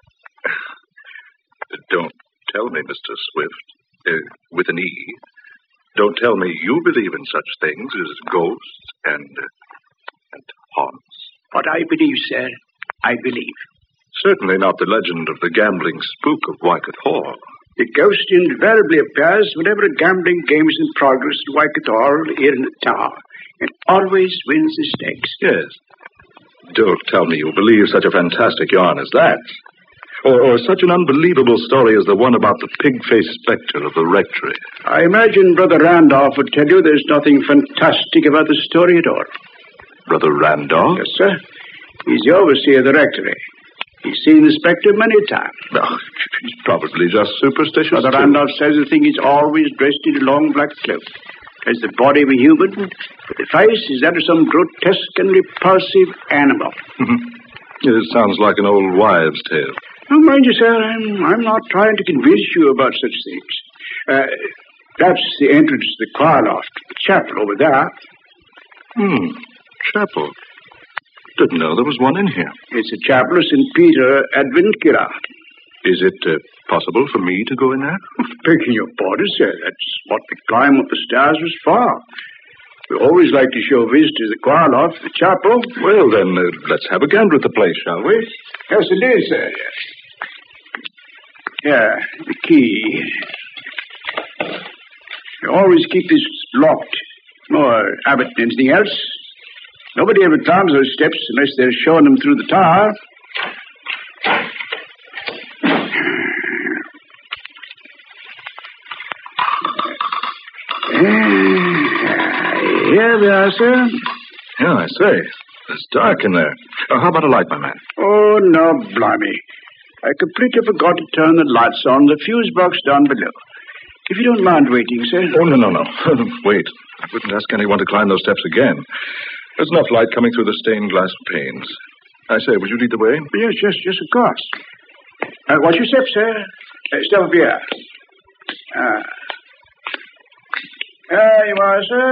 Don't tell me, Mister Swift, uh, with an E, don't tell me you believe in such things as ghosts and, uh, and haunts. What I believe, sir, I believe. Certainly not the legend of the gambling spook of Wycott Hall. The ghost invariably appears whenever a gambling game is in progress at Wycott Hall here in the tower, and always wins the stakes. Yes. Don't tell me you believe such a fantastic yarn as that. Or, or such an unbelievable story as the one about the pig-faced spectre of the rectory. I imagine Brother Randolph would tell you there's nothing fantastic about the story at all. Brother Randolph? Yes, sir. He's the overseer of the rectory. He's seen the spectre many times. No, he's probably just superstitious. Brother too. Randolph says the thing is always dressed in a long black cloak. Has the body of a human, but the face is that of some grotesque and repulsive animal. It sounds like an old wives' tale. Oh, mind you, sir, I'm, I'm not trying to convince you about such things. Uh, that's the entrance to the choir loft, the chapel over there. Hmm, chapel. Didn't know there was one in here. It's a chapel of Saint Peter Adventist. Is it uh, possible for me to go in there? Begging your pardon, sir, that's what the climb up the stairs was for. We always like to show visitors the choir loft, the chapel. Well, then, uh, let's have a gander at the place, shall we? Yes, it is, sir, yes. Yeah, the key. You always keep this locked. More habit than anything else. Nobody ever climbs those steps unless they're showing them through the tower. Here we are, sir. Yeah, I say. It's dark in there. Uh, how about a light, my man? Oh, no, blimey. I completely forgot to turn the lights on the fuse box down below. If you don't mind waiting, sir. Oh, no, no, no. Wait. I wouldn't ask anyone to climb those steps again. There's enough light coming through the stained glass panes. I say, would you lead the way? Yes, yes, yes, of course. Uh, watch your step, sir. Uh, step up here. Ah. There you are, sir.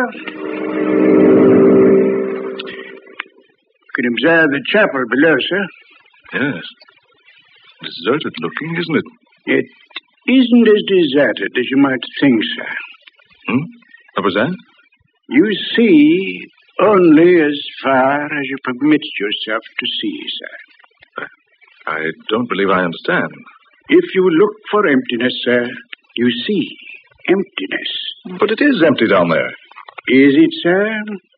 You can observe the chapel below, sir. Yes. Deserted looking, isn't it? It isn't as deserted as you might think, sir. Hmm? What was that? You see only as far as you permit yourself to see, sir. I don't believe I understand. If you look for emptiness, sir, you see emptiness. But it is empty down there. Is it, sir?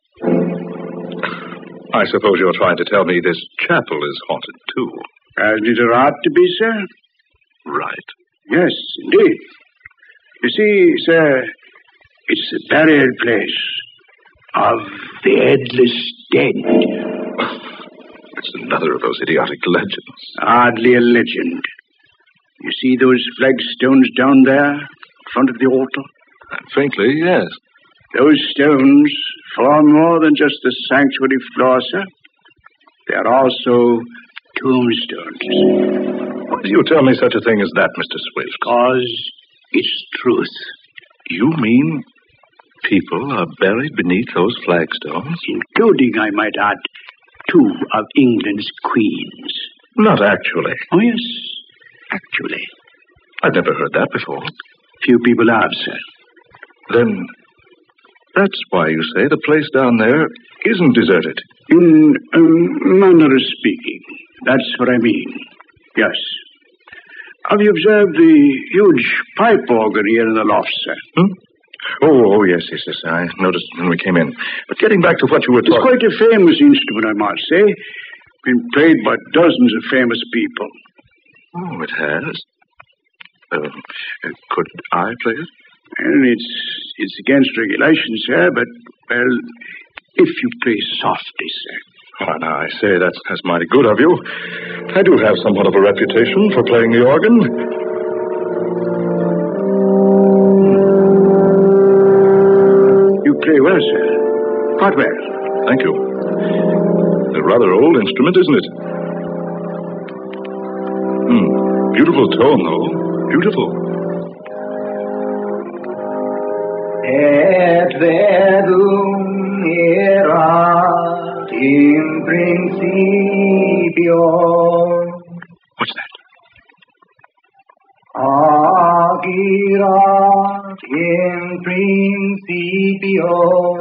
I suppose you're trying to tell me this chapel is haunted, too. As it ought to be, sir. Right. Yes, indeed. You see, sir, it's the burial place of the headless dead. It's another of those idiotic legends. Hardly a legend. You see those flagstones down there in front of the altar? Faintly, yes. Those stones form more than just the sanctuary floor, sir. They are also tombstones. Why do you tell me such a thing as that, Mister Swift? Because it's truth. You mean people are buried beneath those flagstones? Including, I might add, two of England's queens. Not actually. Oh, yes, actually. I've never heard that before. Few people have, sir. Then that's why you say the place down there isn't deserted. In a manner of speaking, that's what I mean. Yes. Have you observed the huge pipe organ here in the loft, sir? Hmm? Oh, oh, yes, yes, yes. I noticed when we came in. But getting back to what you were talking... It's quite a famous instrument, I must say. Been played by dozens of famous people. Oh, it has? Uh, could I play it? Well, it's, it's against regulations, sir, but, well, if you play softly, sir. Oh, now, I say that's, that's mighty good of you. I do have somewhat of a reputation for playing the organ. You play well, sir. Quite well. Thank you. A rather old instrument, isn't it? Hmm. Beautiful tone, though. Beautiful. Et vedum erat in principio. What's that? Agirat in principio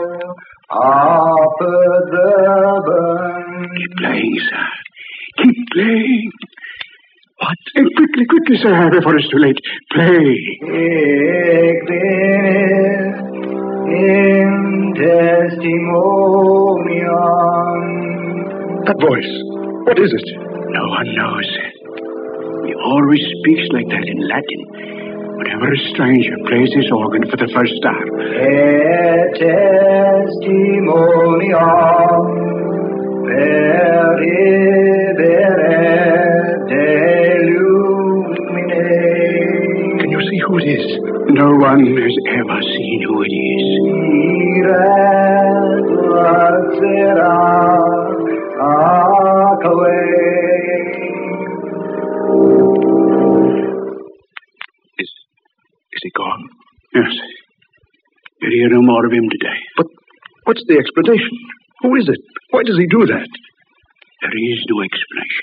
apud verbum. Keep playing, sir. Keep playing. What? Uh, quickly, quickly, sir, before it's too late. Play. In testimonium. That voice. What is it? No one knows. He always speaks like that in Latin. Whenever a stranger plays his organ for the first time. Et testimonium veribere delumine. Can you see who it is? No one has ever seen who it is. Is, is he gone? Yes. You'll hear no more of him today. But what's the explanation? Who is it? Why does he do that? There is no explanation.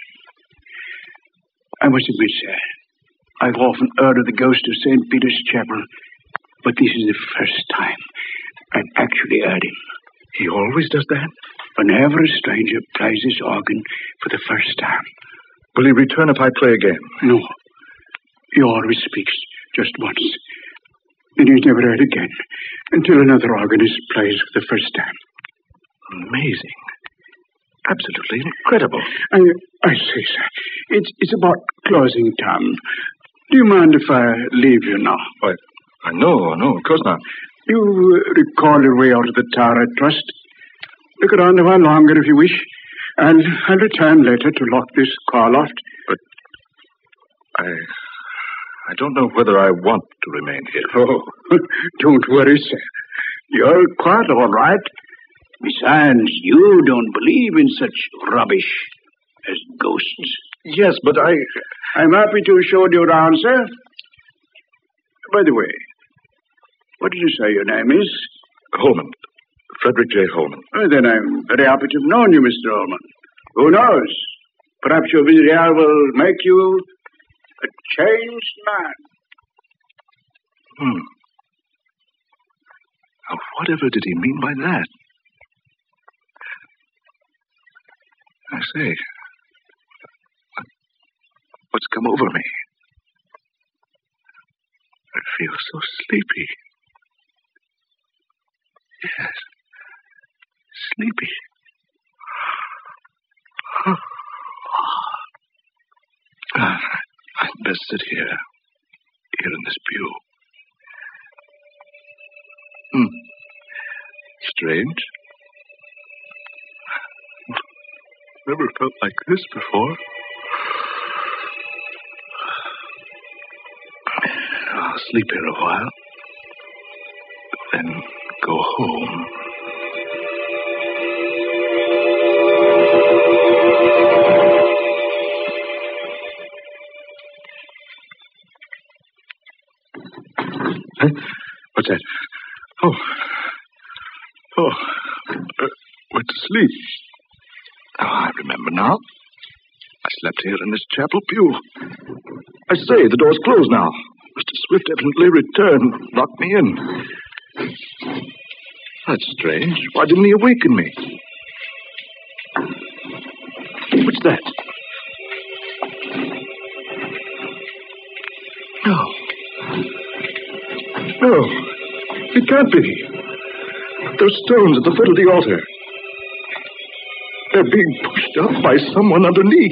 I must admit, sir, I've often heard of the ghost of Saint Peter's Chapel, but this is the first time I've actually heard him. He always does that? Whenever a stranger plays his organ for the first time. Will he return if I play again? No. He always speaks just once. Then he's never heard again until another organist plays for the first time. Amazing. Absolutely incredible. I, I say, sir, it's, it's about closing time. Do you mind if I leave you now? Why, I know, no, of course not. You uh, recall your way out of the tower, I trust. Look around a while longer if you wish, and I'll return later to lock this car loft. But I... I don't know whether I want to remain here. Oh, don't worry, sir. You're quite all right. Besides, you don't believe in such rubbish as ghosts. Yes, but I... I'm happy to show you around, sir. By the way, what did you say your name is? Holman. Frederick J. Holman. Oh, then I'm very happy to have known you, Mister Holman. Who knows? Perhaps your visit here will make you a changed man. Hmm. Now, whatever did he mean by that? I say, what, what's come over me? I feel so sleepy. Yes, sleepy. Ah, I'd best sit here, here in this pew. Hmm. Strange. Never felt like this before. I'll sleep here a while, then go home. Huh? What's that? Oh. Oh. Uh, went to sleep. Oh, I remember now. I slept here in this chapel pew. I say, the door's closed now. Mister Swift evidently returned, locked me in. That's strange. Why didn't he awaken me? What's that? No. No. It can't be. Those stones at the foot of the altar. They're being pushed up by someone underneath.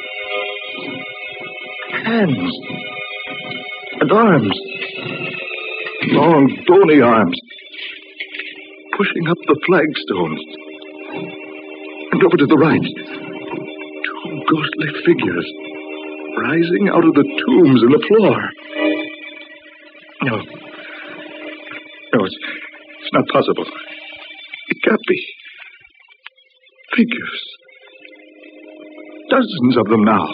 Hands. And arms. Long, bony arms. Pushing up the flagstones. And over to the right. Two ghostly figures. Rising out of the tombs in the floor. No. No, it's, it's not possible. It can't be. Figures. Dozens of them now.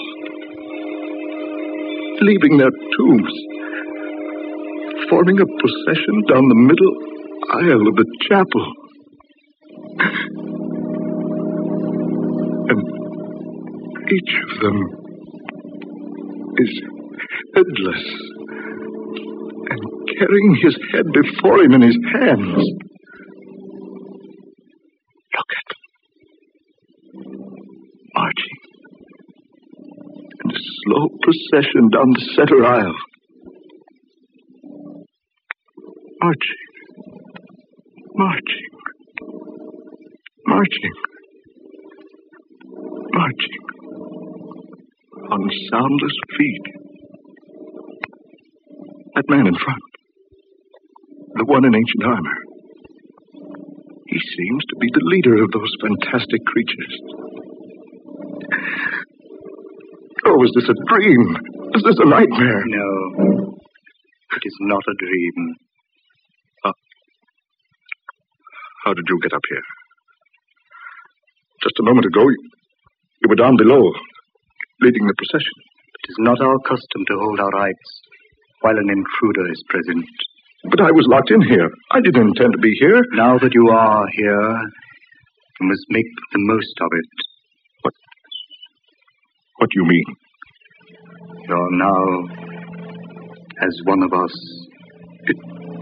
Leaving their tombs. Forming a procession down the middle aisle of the chapel. And each of them is headless and carrying his head before him in his hands. Look at them. Marching. In a slow procession down the center aisle. Marching. Marching. Marching. Marching. On soundless feet. That man in front. The one in ancient armor. He seems to be the leader of those fantastic creatures. Oh, is this a dream? Is this a nightmare? No. It is not a dream. Uh, how did you get up here? Just a moment ago, you, you were down below, leading the procession. It is not our custom to hold our rights while an intruder is present. But I was locked in here. I didn't intend to be here. Now that you are here, you must make the most of it. What? What do you mean? You're now as one of us. It,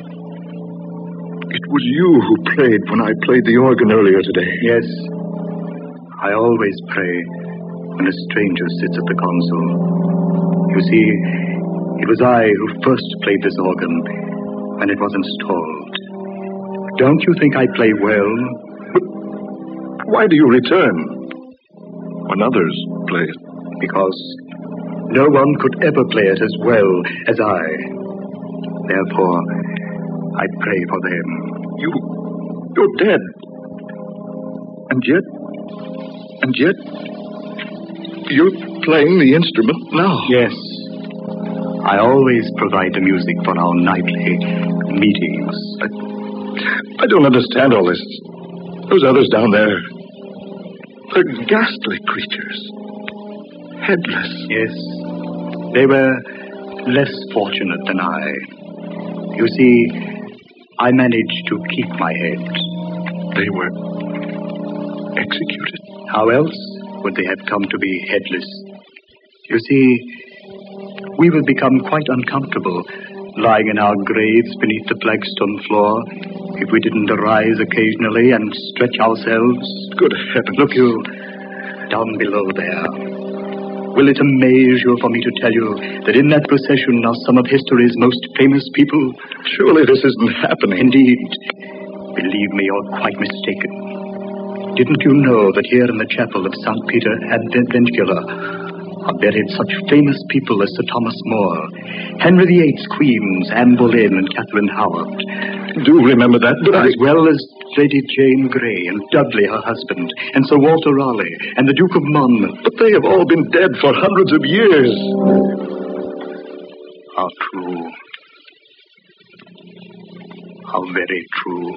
it was you who prayed when I played the organ earlier today. Yes. I always pray when a stranger sits at the console. You see, it was I who first played this organ when it was installed. Don't you think I play well? But why do you return when others play it? Because no one could ever play it as well as I. Therefore, I pray for them. You, you're dead. And yet, and yet, you're playing the instrument now. Yes. I always provide the music for our nightly meetings. I, I don't understand all this. Those others down there, they're ghastly creatures. Headless. Yes. They were less fortunate than I. You see, I managed to keep my head. They were executed? How else would they have come to be headless? You see, we will become quite uncomfortable lying in our graves beneath the flagstone floor if we didn't arise occasionally and stretch ourselves? Good heavens. Look you, down below there. Will it amaze you for me to tell you that in that procession are some of history's most famous people? Surely this isn't happening. Indeed. Believe me, you're quite mistaken. Didn't you know that here in the chapel of Saint Peter ad Ventula are buried such famous people as Sir Thomas More, Henry the Eighth's queens, Anne Boleyn and Catherine Howard? Do remember that, but As I... well as Lady Jane Grey and Dudley, her husband, and Sir Walter Raleigh, and the Duke of Monmouth. But they have all been dead for hundreds of years. How true. How very true.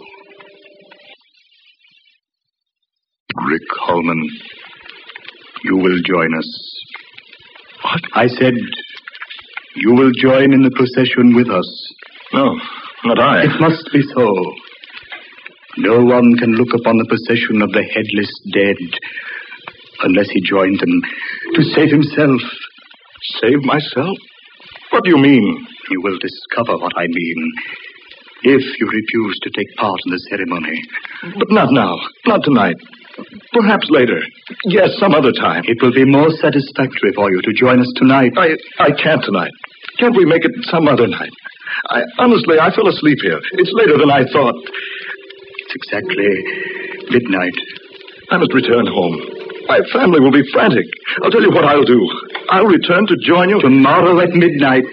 Rick Holman, you will join us. What? I said, you will join in the procession with us. No, not I. It must be so. No one can look upon the procession of the headless dead unless he joined them to save himself. Save myself? What do you mean? You will discover what I mean if you refuse to take part in the ceremony. But not now. Not tonight. Perhaps later. Yes, some other time. It will be more satisfactory for you to join us tonight. I I can't tonight. Can't we make it some other night? I honestly, I fell asleep here. It's later than I thought. It's exactly midnight. I must return home. My family will be frantic. I'll tell you what I'll do. I'll return to join you tomorrow at midnight.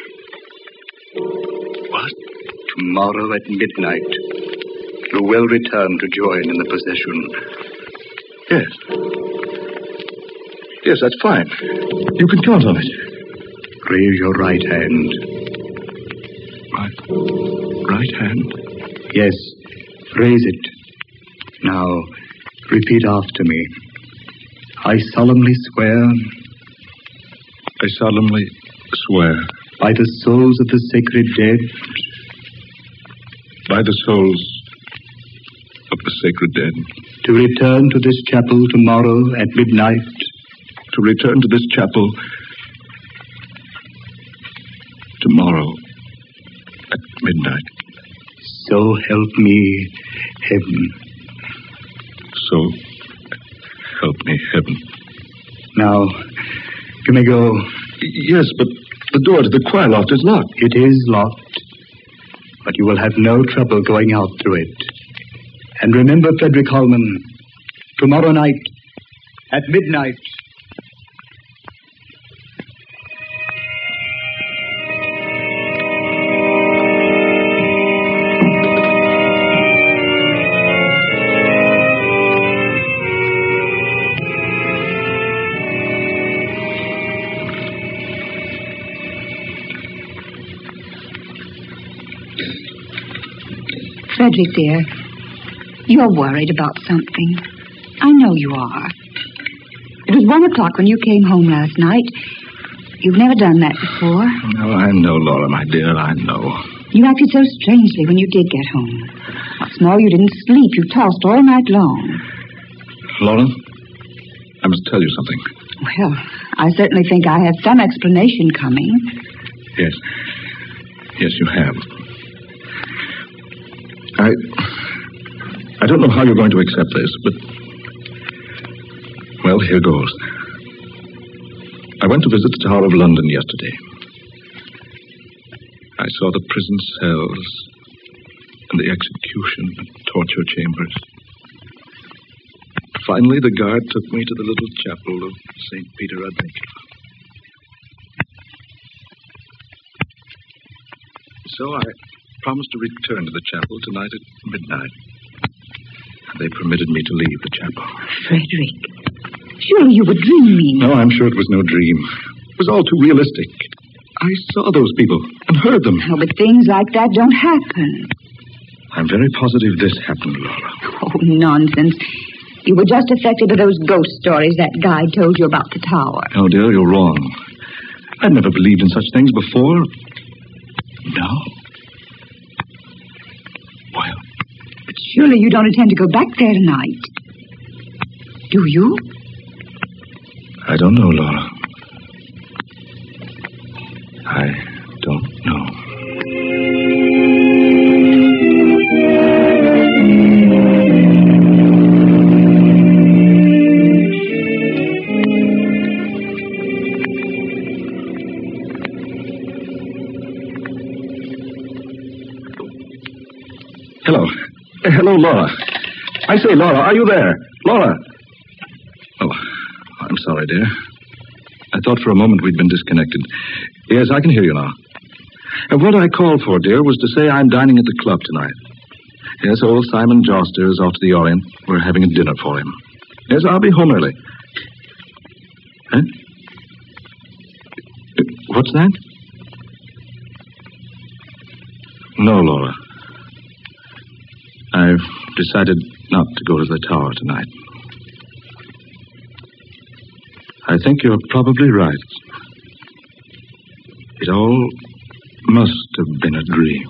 What? Tomorrow at midnight. You will return to join in the procession. Yes. Yes, that's fine. You can count on it. Raise your right hand. My right hand? Yes, raise it. Now, repeat after me. I solemnly swear. I solemnly swear. By the souls of the sacred dead. By the souls of the sacred dead. To return to this chapel tomorrow at midnight. To return to this chapel tomorrow at midnight. So help me, heaven. So help me, heaven. Now, you may go. Yes, but the door to the choir loft is locked. It is locked. But you will have no trouble going out through it. And remember, Frederick Holman, tomorrow night at midnight. Frederick, dear, you're worried about something. I know you are. It was one o'clock when you came home last night. You've never done that before. No, I know, Laura, my dear, I know. You acted so strangely when you did get home. What's more, you didn't sleep. You tossed all night long. Laura, I must tell you something. Well, I certainly think I have some explanation coming. Yes. Yes, you have. I... I don't know how you're going to accept this, but... Well, here goes. I went to visit the Tower of London yesterday. I saw the prison cells and the execution and torture chambers. Finally, the guard took me to the little chapel of Saint Peter ad Ventula. So I promised to return to the chapel tonight at midnight. And they permitted me to leave the chapel. Frederick, surely you were dreaming. No, I'm sure it was no dream. It was all too realistic. I saw those people and heard them. Oh, but things like that don't happen. I'm very positive this happened, Laura. Oh, nonsense. You were just affected by those ghost stories that guide told you about the tower. Oh, dear, you're wrong. I've never believed in such things before. No. Well. But surely you don't intend to go back there tonight. Do you? I don't know, Laura. I don't know. Hello, Laura. I say, Laura, are you there? Laura. Oh, I'm sorry, dear. I thought for a moment we'd been disconnected. Yes, I can hear you now. And what I called for, dear, was to say I'm dining at the club tonight. Yes, old Simon Joster is off to the Orient. We're having a dinner for him. Yes, I'll be home early. Huh? What's that? No, Laura. I've decided not to go to the tower tonight. I think you're probably right. It all must have been a dream.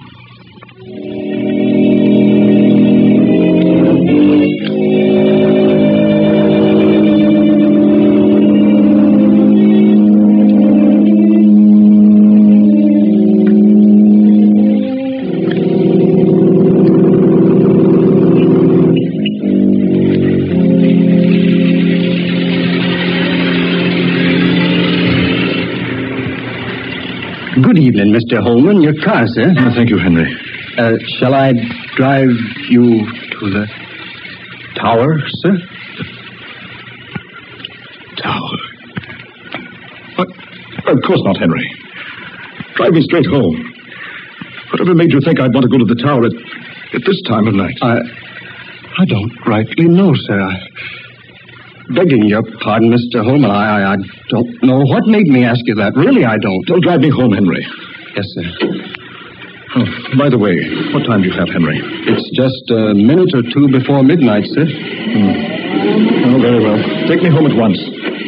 Good evening, Mister Holman. Your car, sir. Oh, thank you, Henry. Uh, shall I drive you to the tower, sir? Tower? What? Of course not, Henry. Drive me straight home. Whatever made you think I'd want to go to the tower at, at this time of night? I... I don't rightly know, sir. I... Begging your pardon, Mister Holman, I, I, I don't know what made me ask you that. Really, I don't. Don't drive me home, Henry. Yes, sir. Oh, by the way, what time do you have, Henry? It's just a minute or two before midnight, sir. Hmm. Oh, very well. Take me home at once.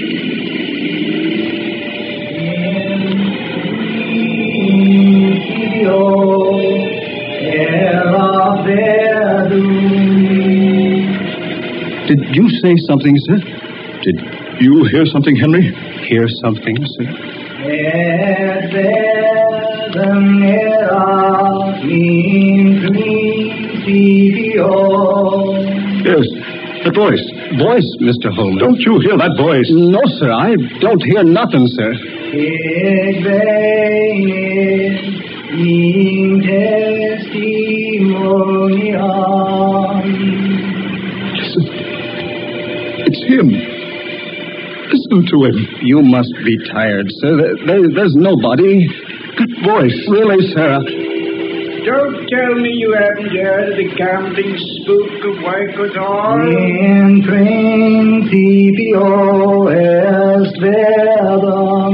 Did you say something, sir? Did you hear something, Henry? Hear something, sir? Yes, that voice. Voice, Mister Holman. Don't you hear that voice? No, sir, I don't hear nothing, sir. It's him. Listen to him. You must be tired, sir. There, there, there's nobody. That voice. Really, sir. Don't tell me you haven't heard the gambling spook of Waikato. In principio est verdam.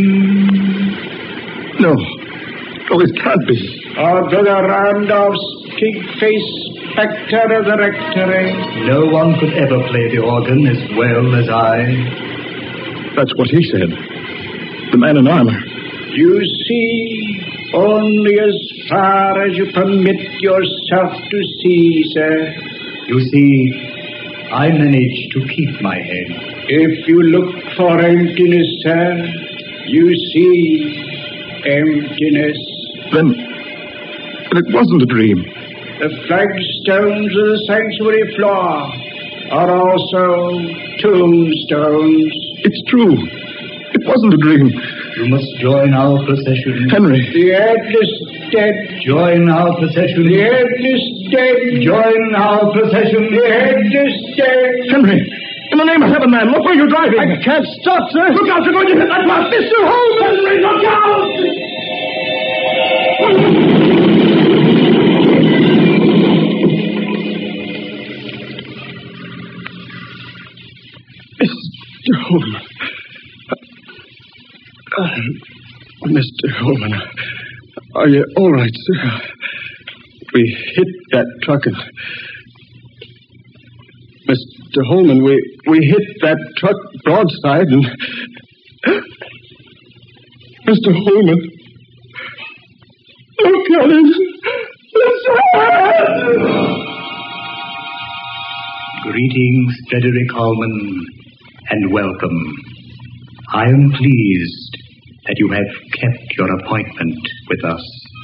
No. Oh, it can't be. Or to the Randolph's pig-faced spectre of the rectory. No one could ever play the organ as well as I. That's what he said. The man in armor. You see, only as far as you permit yourself to see, sir. You see, I managed to keep my head. If you look for emptiness, sir, you see emptiness. Then, then it wasn't a dream. The flagstones of the sanctuary floor are also tombstones. It's true. It wasn't a dream. You must join our procession. Henry. The headless dead. Join our procession. The headless dead. Join our procession. The headless dead. Henry, in the name of heaven, man, look where you're driving. I can't stop, sir. Look out, you're going to hit that bus. Mister Holman! Henry, look out! Mister Holman. Uh, Mister Holman, are you all right, sir? We hit that truck and... Mister Holman, we, we hit that truck broadside and... Mister Holman, look at him. Greetings, Frederick Holman, and welcome. I am pleased that you have kept your appointment with us.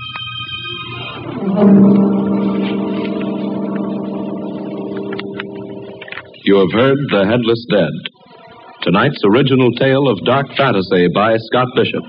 You have heard The Headless Dead, tonight's original tale of dark fantasy by Scott Bishop.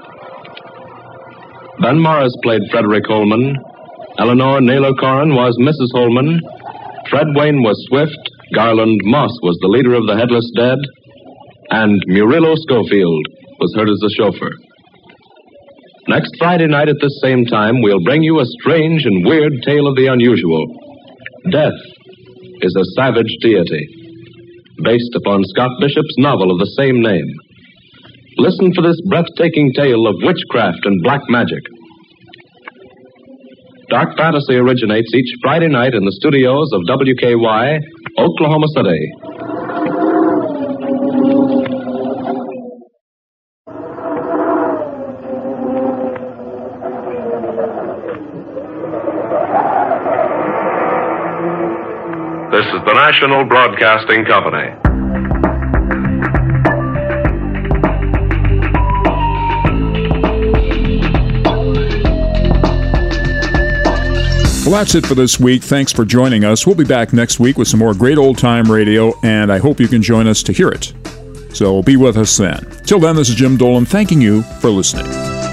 Ben Morris played Frederick Holman, Eleanor Naylor Corrin was Missus Holman, Fred Wayne was Swift, Garland Moss was the leader of the Headless Dead, and Murillo Schofield was heard as the chauffeur. Next Friday night at this same time, we'll bring you a strange and weird tale of the unusual. Death is a savage deity, based upon Scott Bishop's novel of the same name. Listen for this breathtaking tale of witchcraft and black magic. Dark Fantasy originates each Friday night in the studios of W K Y, Oklahoma City. This is the National Broadcasting Company. Well, that's it for this week. Thanks for joining us. We'll be back next week with some more great old-time radio, and I hope you can join us to hear it. So be with us then. Till then, this is Jim Dolan thanking you for listening.